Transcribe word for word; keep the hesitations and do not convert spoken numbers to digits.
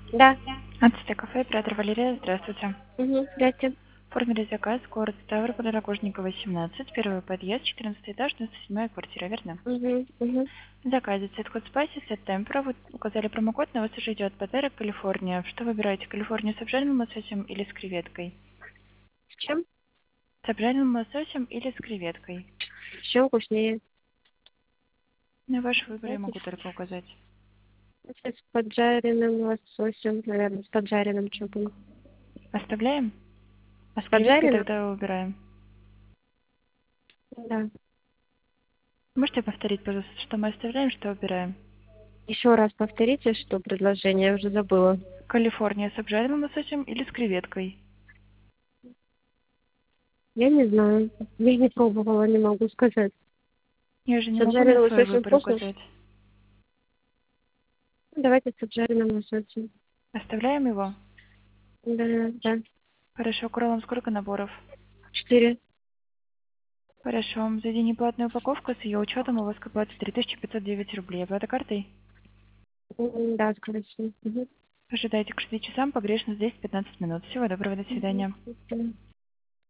Да. Ацтек кафе, оператор Валерия, здравствуйте. Угу. Здрасте. Оформили заказ, город Ставрополь, Рогожникова, семнадцать, первый подъезд, четырнадцатый этаж, девяносто седьмая квартира, верно? Угу. Угу. В заказе цвет код Spicy, цвет темпера, вы указали промокод, на вас уже идет подарок Калифорния. Что выбираете, Калифорнию с обжаренным лососем или с креветкой? С чем? С обжаренным лососем или с креветкой? С чем вкуснее? На ваш выбор я Знаете, могу только указать. с поджаренным лососем, наверное, с поджаренным чупом. Оставляем? А с С креветкой поджаренным? тогда убираем. Да. Можете повторить, пожалуйста, что мы оставляем, что убираем? Еще раз повторите, что предложение, я уже забыла. Калифорния с обжаренным лососем или с креветкой? Я не знаю. Я не пробовала, не могу сказать. Я же не С могу на обжаренным свой лососем выбор вкусно? указать. Ну, давайте с обжаренным лососем. Оставляем его? Да, да. Хорошо, кролом сколько наборов? Четыре. Хорошо, за день неплатную упаковку с ее учетом у вас к оплате три тысячи пятьсот девять рублей. Оплата картой? М, Да, скорее всего. Угу. Ожидайте к шести часам, погрешность десять-пятнадцать минут. Всего доброго, до свидания. Угу.